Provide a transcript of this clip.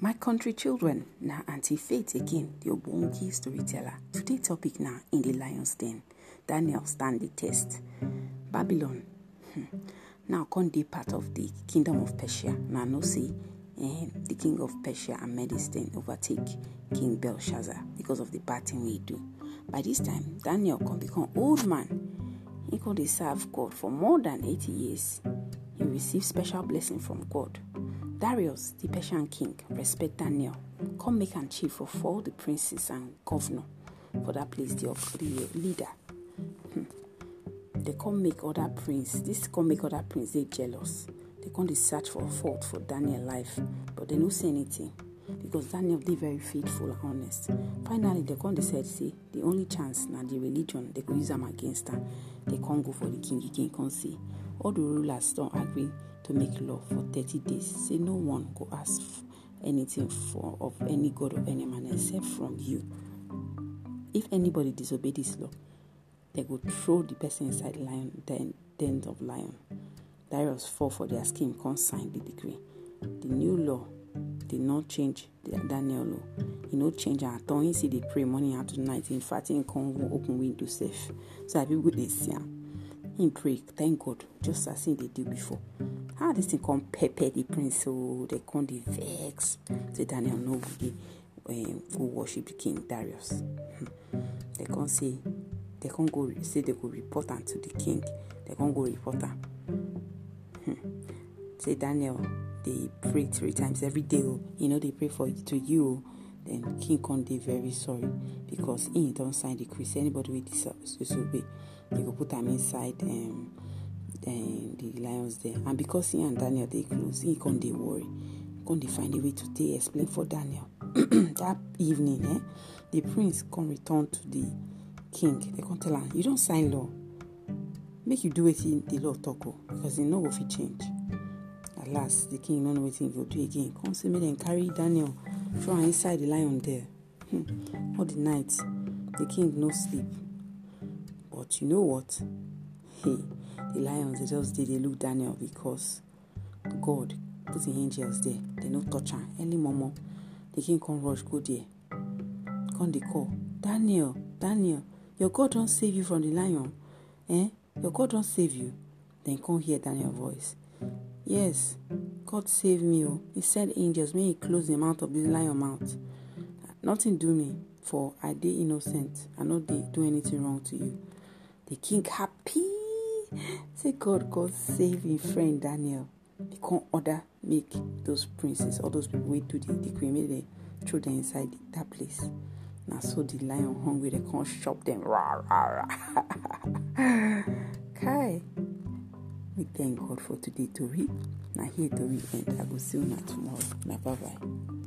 My country children, now Auntie Faith again, the Obongi storyteller. Today topic now in the lion's den. Daniel stand the test. Babylon. Now come dey part of the kingdom of Persia. Now no see the king of Persia and Medicine overtake King Belshazzar because of the bad thing we do. By this time, Daniel can become old man. He could serve God for more than 80 years. He received special blessing from God. Darius, the Persian king, respect Daniel. Come make am chief of all the princes and governor for that place, the leader. They come make other prince. This come make other prince they jealous. They come to search for fault for Daniel life, but they don't say anything because Daniel they very faithful and honest. Finally, they come decide say the only chance now the religion they could use them against them. They can't go for the king. The king can't say all the rulers don't agree to make law for 30 days. Say no one go ask anything of any god or any man except from you. If anybody disobey this law, they go throw the person inside the den of lion. Darius fall for their scheme, can't sign the decree. The new law did not change the Daniel law. He no change at all. He see they pray morning after night. In fact, he can't open window safe. So I people they see him. He pray, thank God, just as they did before. How this thing come pepper the prince, so they come the vex. Say Daniel no go worship the king Darius. They can't say they can't go say they go report am to the king. They can't go report am. Say Daniel, they pray 3 times every day. They pray for to you. Then king can't be very sorry because he don't sign the decree. Anybody will disobey, they go put them inside the lions there. And because he and Daniel they close, he can't they worry. Can't they find a way to explain for Daniel. That evening, the prince can return to the king. They can't tell him, you don't sign law. Make you do it in the law talk because he know if he change. At last, the king don't know what he will do again. Come see me then carry Daniel throw him inside the lion there. All the night, the king no sleep. But you know what? The lions they look Daniel because God put the angels there. They no touch him. Early momo, the king come rush go there. Come they call Daniel, your God don't save you from the lion. Your God don't save you. Then come hear Daniel's voice. Yes, God save me. He sent angels, may he close the mouth of the lion mouth. Nothing do me, for I dey innocent. I know they do anything wrong to you. The king happy. Say God save his friend Daniel. He can't order make those princes, all those people wait to the decree, make they throw them inside that place. Now so the lion hungry, they can't chop them. Rah, rah, rah. Kai. We thank God for today to read. Now here to read and I will see you tomorrow. Now bye bye.